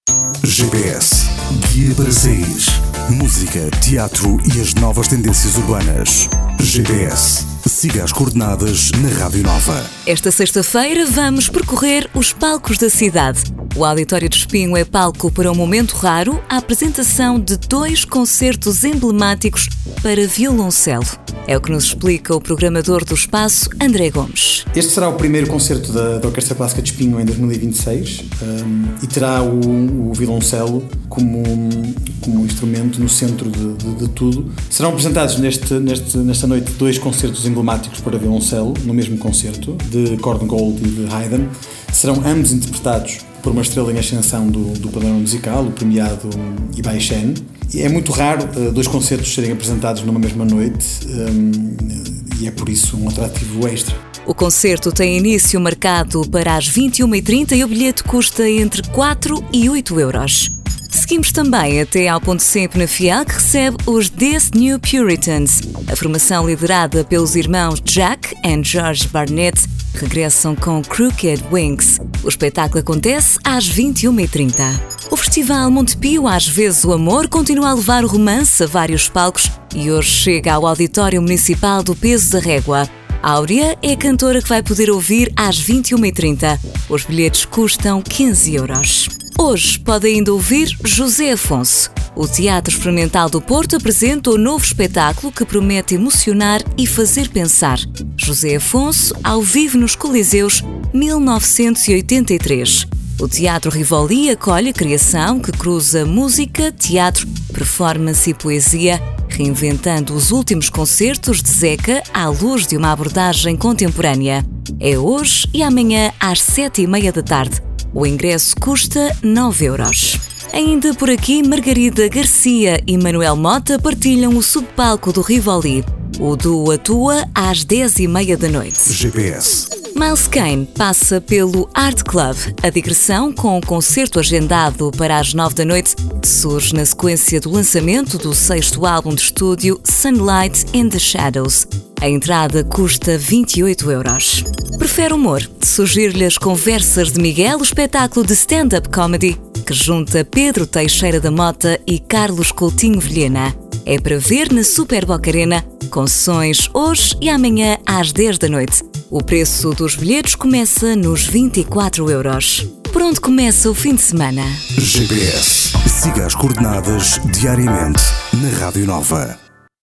GPS, guia para sair. Música, teatro e as novas tendências urbanas. GPS, siga as coordenadas na Rádio Nova. Esta sexta-feira vamos percorrer os palcos da cidade. O Auditório do Espinho é palco para um momento raro, a apresentação de 2 concertos emblemáticos para violoncelo. É o que nos explica o programador do espaço, André Gomes. Este será o primeiro concerto da Orquestra Clássica de Espinho em 2026 e terá o violoncelo como instrumento no centro de tudo. Serão apresentados nesta noite 2 concertos emblemáticos para violoncelo, no mesmo concerto, de Korngold e de Haydn. Serão ambos interpretados por uma estrela em ascensão do panorama musical, o premiado Ibai Shen. É muito raro 2 concertos serem apresentados numa mesma noite e é por isso um atrativo extra. O concerto tem início marcado para as 21h30 e o bilhete custa entre 4 e 8 euros. Seguimos também até ao Ponte Sempre na FIAL, que recebe os These New Puritans. A formação liderada pelos irmãos Jack e George Barnett regressam com Crooked Wings. O espetáculo acontece às 21h30. O Festival Montepio, às vezes o amor, continua a levar o romance a vários palcos e hoje chega ao Auditório Municipal do Peso da Régua. Áurea é a cantora que vai poder ouvir às 21h30. Os bilhetes custam 15 euros. Hoje pode ainda ouvir José Afonso. O Teatro Experimental do Porto apresenta o novo espetáculo que promete emocionar e fazer pensar. José Afonso, ao vivo nos Coliseus, 1983. O Teatro Rivoli acolhe a criação que cruza música, teatro, performance e poesia, reinventando os últimos concertos de Zeca à luz de uma abordagem contemporânea. É hoje e amanhã às 7h30 da tarde. O ingresso custa 9 euros. Ainda por aqui, Margarida Garcia e Manuel Mota partilham o subpalco do Rivoli. O duo atua às 10h30 da noite. GPS. Miles Kane passa pelo Art Club. A digressão, com um concerto agendado para as 9 da noite, surge na sequência do lançamento do 6º álbum de estúdio Sunlight in the Shadows. A entrada custa 28 euros. Prefere humor? Surgir-lhe as Conversas de Miguel, o espetáculo de stand-up comedy que junta Pedro Teixeira da Mota e Carlos Coutinho Vilhena. É para ver na Super Boca Arena, com sessões hoje e amanhã às 10 da noite. O preço dos bilhetes começa nos 24 euros. Por onde começa o fim de semana? GPS. Siga as coordenadas diariamente na Rádio Nova.